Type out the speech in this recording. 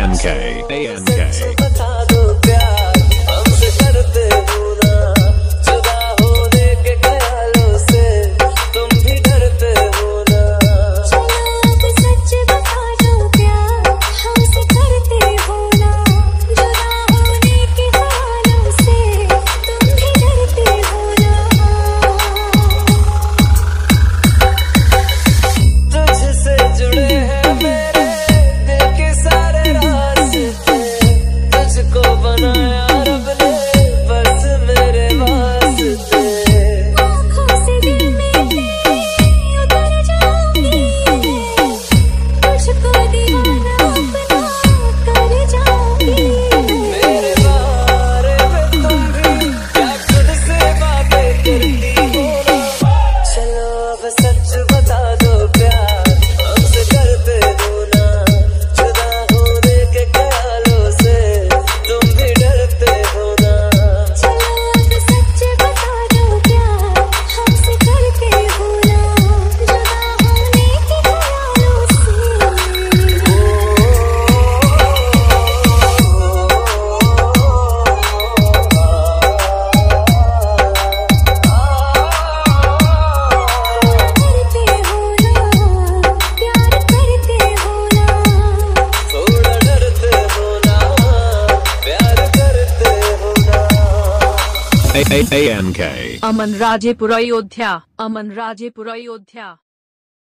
ANK बता दो प्यार हमसे करते हो ना, जुदा होने के ख्यालों से तुम भी डरते हो ना। चलो अब सच बता दो प्यार हमसे करते हो ना, जुदा होने के ख्यालों से तुम भी डरते हो ना। तुझसे जुड़े हैं मेरे दिल के सारे रास्ते, तुझको बनाया रब ने बस मेरे वास्ते। आँखों से दिल में तेरे उतर जाऊंगी, तुझको दीवाना अपना कर जाऊंगी। मेरे बारे में तुम भी क्या खुद से बातें करती हो ना। चलो अब सच बता दो प्यार हमसे करते हो ना, जुदा होने के ख्यालों से तुम भी डरते हो ना। चलो अब सच बता दो प्यार हमसे करते हो ना, जुदा होने के ख्यालों से। करते हो ना, प्यार करते हो ना। थोड़ा डरते हो ना, प्यार करते हो ना। ANK अमन राजेपुर अयोध्या, अमन राजेपुर अयोध्या।